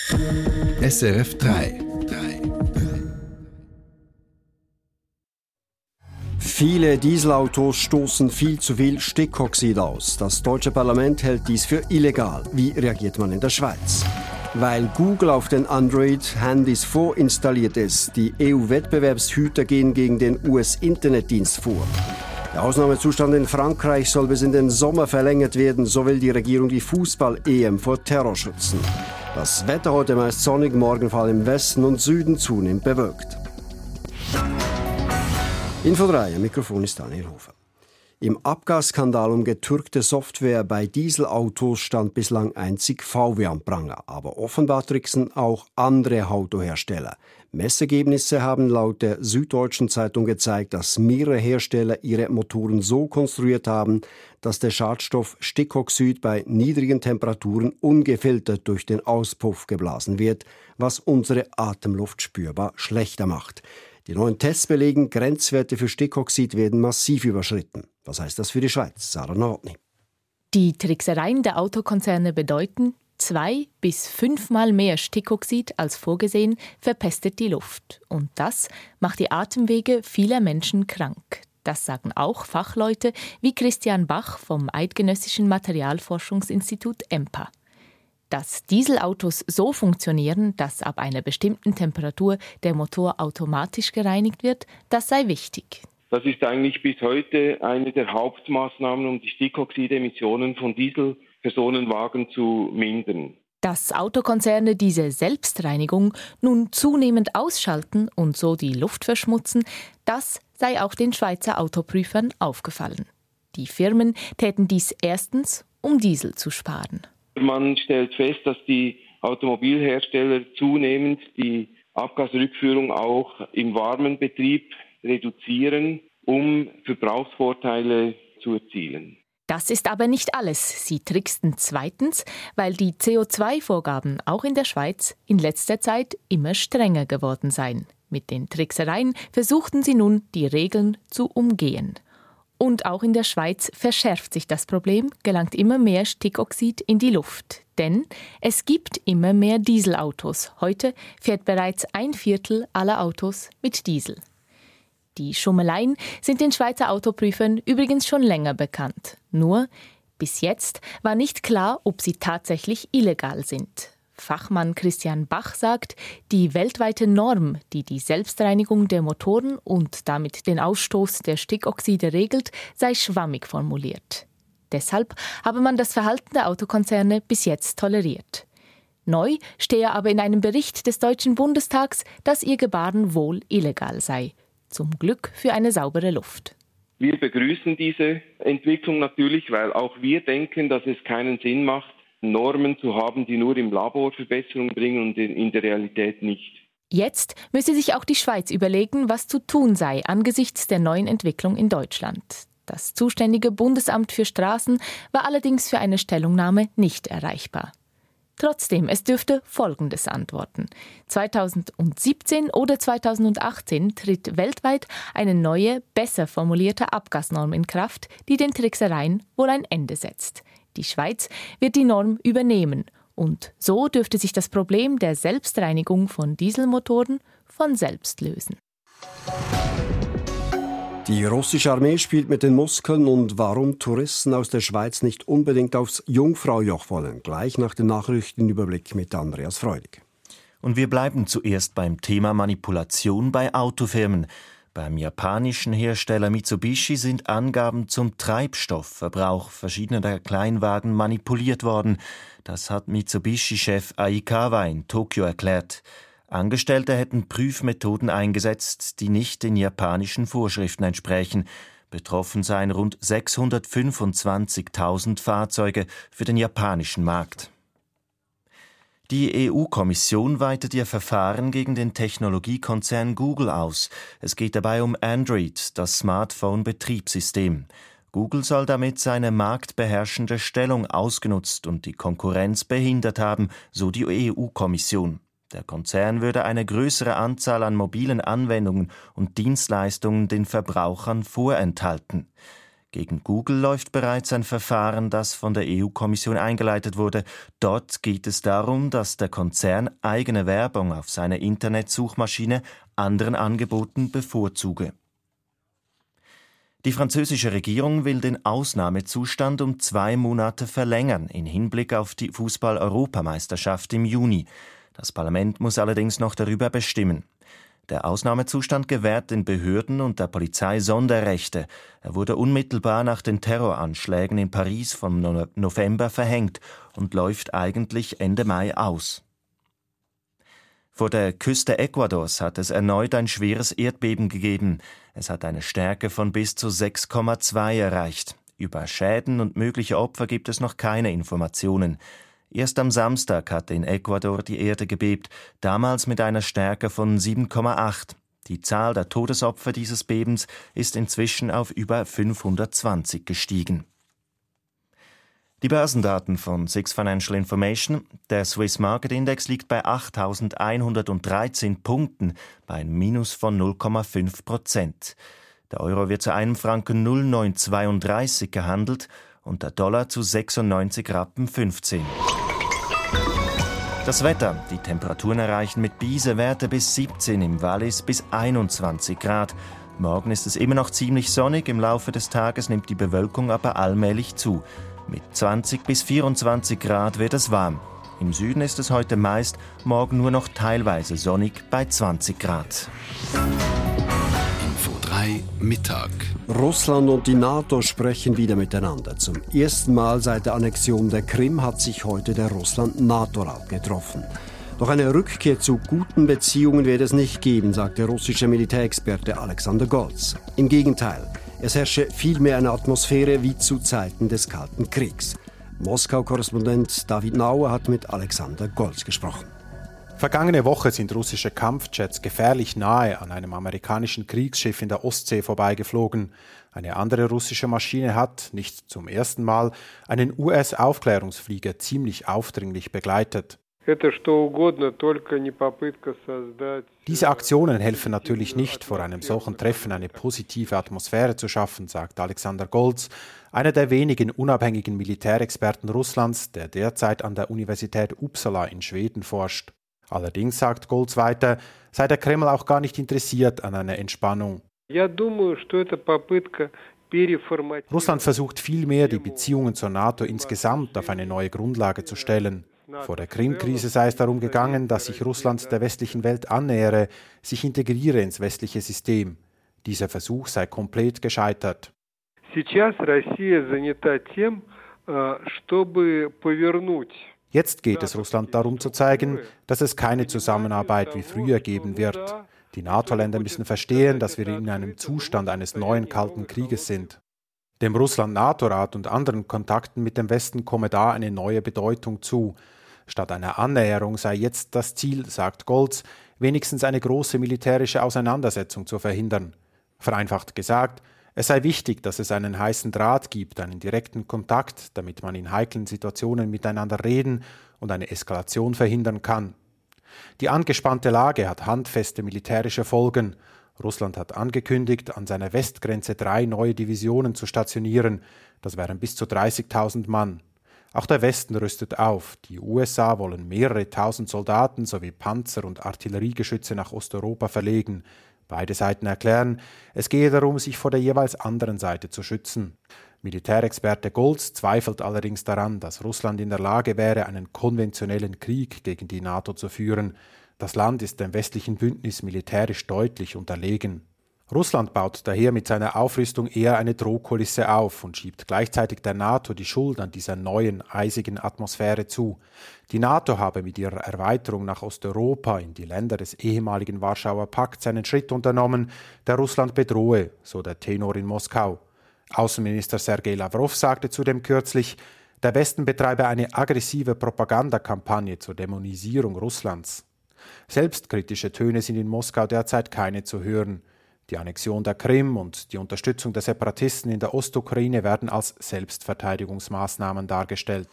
SRF 3. Viele Dieselautos stoßen viel zu viel Stickoxid aus. Das deutsche Parlament hält dies für illegal. Wie reagiert man in der Schweiz? Weil Google auf den Android-Handys vorinstalliert ist. Die EU-Wettbewerbshüter gehen gegen den US-Internetdienst vor. Der Ausnahmezustand in Frankreich soll bis in den Sommer verlängert werden. So will die Regierung die Fußball-EM vor Terror schützen. Das Wetter heute meist sonnig, morgen vor allem im Westen und Süden zunehmend bewölkt. Info 3, am Mikrofon ist Daniel Hofer. Im Abgasskandal um getürkte Software bei Dieselautos stand bislang einzig VW am Pranger. Aber offenbar tricksen auch andere Autohersteller. Messergebnisse haben laut der Süddeutschen Zeitung gezeigt, dass mehrere Hersteller ihre Motoren so konstruiert haben, dass der Schadstoff Stickoxid bei niedrigen Temperaturen ungefiltert durch den Auspuff geblasen wird, was unsere Atemluft spürbar schlechter macht. Die neuen Tests belegen, Grenzwerte für Stickoxid werden massiv überschritten. Was heißt das für die Schweiz? Sarah Nordny. Die Tricksereien der Autokonzerne bedeuten, 2 bis 5 Mal mehr Stickoxid als vorgesehen verpestet die Luft. Und das macht die Atemwege vieler Menschen krank. Das sagen auch Fachleute wie Christian Bach vom Eidgenössischen Materialforschungsinstitut EMPA. Dass Dieselautos so funktionieren, dass ab einer bestimmten Temperatur der Motor automatisch gereinigt wird, das sei wichtig. Das ist eigentlich bis heute eine der Hauptmaßnahmen, um die Stickoxidemissionen von Dieselpersonenwagen zu mindern. Dass Autokonzerne diese Selbstreinigung nun zunehmend ausschalten und so die Luft verschmutzen, das sei auch den Schweizer Autoprüfern aufgefallen. Die Firmen täten dies erstens, um Diesel zu sparen. Man stellt fest, dass die Automobilhersteller zunehmend die Abgasrückführung auch im warmen Betrieb reduzieren, um Verbrauchsvorteile zu erzielen. Das ist aber nicht alles. Sie tricksten zweitens, weil die CO2-Vorgaben auch in der Schweiz in letzter Zeit immer strenger geworden seien. Mit den Tricksereien versuchten sie nun, die Regeln zu umgehen. Und auch in der Schweiz verschärft sich das Problem, gelangt immer mehr Stickoxid in die Luft. Denn es gibt immer mehr Dieselautos. Heute fährt bereits 1/4 aller Autos mit Diesel. Die Schummeleien sind den Schweizer Autoprüfern übrigens schon länger bekannt. Nur, bis jetzt war nicht klar, ob sie tatsächlich illegal sind. Fachmann Christian Bach sagt, die weltweite Norm, die die Selbstreinigung der Motoren und damit den Ausstoß der Stickoxide regelt, sei schwammig formuliert. Deshalb habe man das Verhalten der Autokonzerne bis jetzt toleriert. Neu stehe aber in einem Bericht des Deutschen Bundestags, dass ihr Gebaren wohl illegal sei. Zum Glück für eine saubere Luft. Wir begrüßen diese Entwicklung natürlich, weil auch wir denken, dass es keinen Sinn macht, Normen zu haben, die nur im Labor Verbesserungen bringen und in der Realität nicht. Jetzt müsse sich auch die Schweiz überlegen, was zu tun sei angesichts der neuen Entwicklung in Deutschland. Das zuständige Bundesamt für Straßen war allerdings für eine Stellungnahme nicht erreichbar. Trotzdem, es dürfte Folgendes antworten. 2017 oder 2018 tritt weltweit eine neue, besser formulierte Abgasnorm in Kraft, die den Tricksereien wohl ein Ende setzt. Die Schweiz wird die Norm übernehmen und so dürfte sich das Problem der Selbstreinigung von Dieselmotoren von selbst lösen. Die russische Armee spielt mit den Muskeln und warum Touristen aus der Schweiz nicht unbedingt aufs Jungfraujoch wollen. Gleich nach dem Nachrichtenüberblick mit Andreas Freudig. Und wir bleiben zuerst beim Thema Manipulation bei Autofirmen. Beim japanischen Hersteller Mitsubishi sind Angaben zum Treibstoffverbrauch verschiedener Kleinwagen manipuliert worden. Das hat Mitsubishi-Chef Aikawa in Tokio erklärt. Angestellte hätten Prüfmethoden eingesetzt, die nicht den japanischen Vorschriften entsprechen. Betroffen seien rund 625.000 Fahrzeuge für den japanischen Markt. Die EU-Kommission weitet ihr Verfahren gegen den Technologiekonzern Google aus. Es geht dabei um Android, das Smartphone-Betriebssystem. Google soll damit seine marktbeherrschende Stellung ausgenutzt und die Konkurrenz behindert haben, so die EU-Kommission. Der Konzern würde eine größere Anzahl an mobilen Anwendungen und Dienstleistungen den Verbrauchern vorenthalten. Gegen Google läuft bereits ein Verfahren, das von der EU-Kommission eingeleitet wurde. Dort geht es darum, dass der Konzern eigene Werbung auf seiner Internetsuchmaschine anderen Angeboten bevorzuge. Die französische Regierung will den Ausnahmezustand um 2 Monate verlängern, in Hinblick auf die Fußball-Europameisterschaft im Juni. Das Parlament muss allerdings noch darüber bestimmen. Der Ausnahmezustand gewährt den Behörden und der Polizei Sonderrechte. Er wurde unmittelbar nach den Terroranschlägen in Paris vom November verhängt und läuft eigentlich Ende Mai aus. Vor der Küste Ecuadors hat es erneut ein schweres Erdbeben gegeben. Es hat eine Stärke von bis zu 6,2 erreicht. Über Schäden und mögliche Opfer gibt es noch keine Informationen. Erst am Samstag hatte in Ecuador die Erde gebebt, damals mit einer Stärke von 7,8. Die Zahl der Todesopfer dieses Bebens ist inzwischen auf über 520 gestiegen. Die Börsendaten von Six Financial Information. Der Swiss Market Index liegt bei 8.113 Punkten, bei einem Minus von 0,5%. Der Euro wird zu einem Franken 0,932 gehandelt und der Dollar zu 96,15 Rappen. Das Wetter. Die Temperaturen erreichen mit Biese-Werte bis 17, im Wallis bis 21 Grad. Morgen ist es immer noch ziemlich sonnig, im Laufe des Tages nimmt die Bewölkung aber allmählich zu. Mit 20 bis 24 Grad wird es warm. Im Süden ist es heute meist, morgen nur noch teilweise sonnig bei 20 Grad. Info 3 Mittag. Russland und die NATO sprechen wieder miteinander. Zum ersten Mal seit der Annexion der Krim hat sich heute der Russland-NATO-Rat getroffen. Doch eine Rückkehr zu guten Beziehungen wird es nicht geben, sagt der russische Militärexperte Alexander Goltz. Im Gegenteil, es herrsche vielmehr eine Atmosphäre wie zu Zeiten des Kalten Kriegs. Moskau-Korrespondent David Nauer hat mit Alexander Goltz gesprochen. Vergangene Woche sind russische Kampfjets gefährlich nahe an einem amerikanischen Kriegsschiff in der Ostsee vorbeigeflogen. Eine andere russische Maschine hat, nicht zum ersten Mal, einen US-Aufklärungsflieger ziemlich aufdringlich begleitet. Diese Aktionen helfen natürlich nicht, vor einem solchen Treffen eine positive Atmosphäre zu schaffen, sagt Alexander Goltz, einer der wenigen unabhängigen Militärexperten Russlands, der derzeit an der Universität Uppsala in Schweden forscht. Allerdings, sagt Goltz weiter, sei der Kreml auch gar nicht interessiert an einer Entspannung. Russland versucht vielmehr, die Beziehungen zur NATO insgesamt auf eine neue Grundlage zu stellen. Vor der Krim-Krise sei es darum gegangen, dass sich Russland der westlichen Welt annähere, sich integriere ins westliche System. Dieser Versuch sei komplett gescheitert. Jetzt geht es Russland darum zu zeigen, dass es keine Zusammenarbeit wie früher geben wird. Die NATO-Länder müssen verstehen, dass wir in einem Zustand eines neuen Kalten Krieges sind. Dem Russland-NATO-Rat und anderen Kontakten mit dem Westen komme da eine neue Bedeutung zu. Statt einer Annäherung sei jetzt das Ziel, sagt Goltz, wenigstens eine große militärische Auseinandersetzung zu verhindern. Vereinfacht gesagt, es sei wichtig, dass es einen heißen Draht gibt, einen direkten Kontakt, damit man in heiklen Situationen miteinander reden und eine Eskalation verhindern kann. Die angespannte Lage hat handfeste militärische Folgen. Russland hat angekündigt, an seiner Westgrenze 3 neue Divisionen zu stationieren. Das wären bis zu 30.000 Mann. Auch der Westen rüstet auf. Die USA wollen mehrere tausend Soldaten sowie Panzer und Artilleriegeschütze nach Osteuropa verlegen. Beide Seiten erklären, es gehe darum, sich vor der jeweils anderen Seite zu schützen. Militärexperte Goltz zweifelt allerdings daran, dass Russland in der Lage wäre, einen konventionellen Krieg gegen die NATO zu führen. Das Land ist dem westlichen Bündnis militärisch deutlich unterlegen. Russland baut daher mit seiner Aufrüstung eher eine Drohkulisse auf und schiebt gleichzeitig der NATO die Schuld an dieser neuen, eisigen Atmosphäre zu. Die NATO habe mit ihrer Erweiterung nach Osteuropa in die Länder des ehemaligen Warschauer Pakts einen Schritt unternommen, der Russland bedrohe, so der Tenor in Moskau. Außenminister Sergei Lavrov sagte zudem kürzlich, der Westen betreibe eine aggressive Propagandakampagne zur Dämonisierung Russlands. Selbstkritische Töne sind in Moskau derzeit keine zu hören. Die Annexion der Krim und die Unterstützung der Separatisten in der Ostukraine werden als Selbstverteidigungsmaßnahmen dargestellt.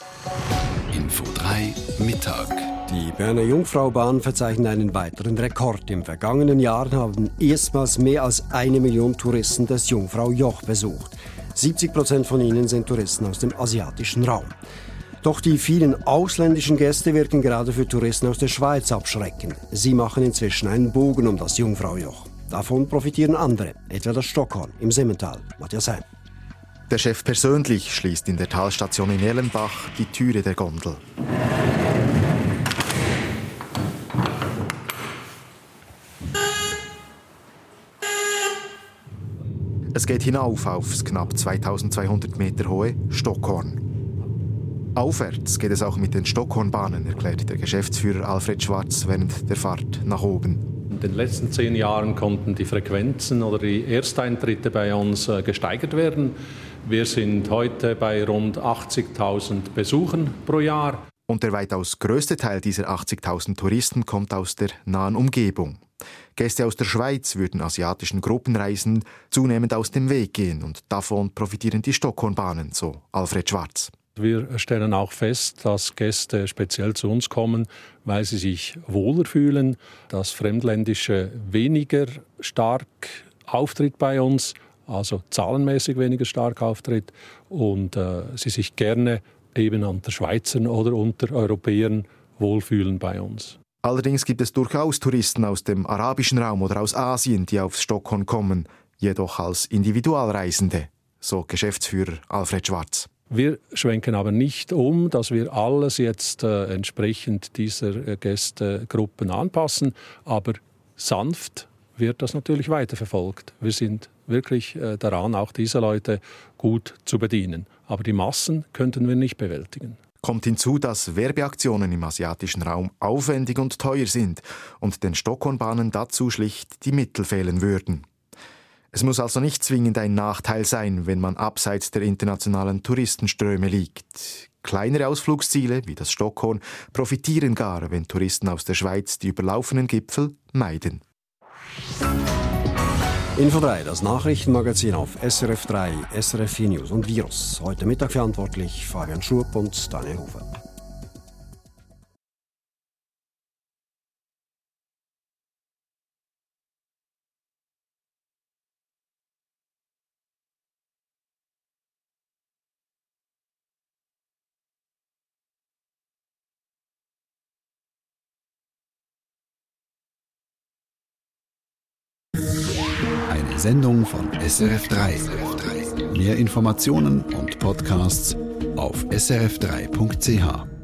Info 3 Mittag. Die Berner Jungfraubahn verzeichnet einen weiteren Rekord. Im vergangenen Jahr haben erstmals mehr als 1 Million Touristen das Jungfraujoch besucht. 70% von ihnen sind Touristen aus dem asiatischen Raum. Doch die vielen ausländischen Gäste wirken gerade für Touristen aus der Schweiz abschreckend. Sie machen inzwischen einen Bogen um das Jungfraujoch. Davon profitieren andere, etwa das Stockhorn im Simmental. Matthias Heim. Der Chef persönlich schließt in der Talstation in Erlenbach die Türe der Gondel. Es geht hinauf aufs knapp 2200 Meter hohe Stockhorn. Aufwärts geht es auch mit den Stockhornbahnen, erklärt der Geschäftsführer Alfred Schwarz während der Fahrt nach oben. In den letzten 10 Jahren konnten die Frequenzen oder die Ersteintritte bei uns gesteigert werden. Wir sind heute bei rund 80.000 Besuchen pro Jahr. Und der weitaus größte Teil dieser 80.000 Touristen kommt aus der nahen Umgebung. Gäste aus der Schweiz würden asiatischen Gruppenreisen zunehmend aus dem Weg gehen und davon profitieren die Stockhornbahnen, so Alfred Schwarz. Wir stellen auch fest, dass Gäste speziell zu uns kommen, weil sie sich wohler fühlen, dass Fremdländische weniger stark auftritt bei uns, also zahlenmäßig weniger stark auftritt und sie sich gerne eben unter Schweizern oder unter Europäern wohlfühlen bei uns. Allerdings gibt es durchaus Touristen aus dem arabischen Raum oder aus Asien, die aufs Stockhorn kommen, jedoch als Individualreisende, so Geschäftsführer Alfred Schwarz. Wir schwenken aber nicht um, dass wir alles jetzt entsprechend dieser Gästegruppen anpassen, aber sanft wird das natürlich weiterverfolgt. Wir sind wirklich daran, auch diese Leute gut zu bedienen. Aber die Massen könnten wir nicht bewältigen. Kommt hinzu, dass Werbeaktionen im asiatischen Raum aufwendig und teuer sind und den Stockhornbahnen dazu schlicht die Mittel fehlen würden. Es muss also nicht zwingend ein Nachteil sein, wenn man abseits der internationalen Touristenströme liegt. Kleinere Ausflugsziele wie das Stockhorn profitieren gar, wenn Touristen aus der Schweiz die überlaufenen Gipfel meiden. Info 3, das Nachrichtenmagazin auf SRF 3, SRF 4 News und Virus. Heute Mittag verantwortlich Fabian Schurp und Daniel Hofer. Eine Sendung von SRF 3. Mehr Informationen und Podcasts auf srf3.ch.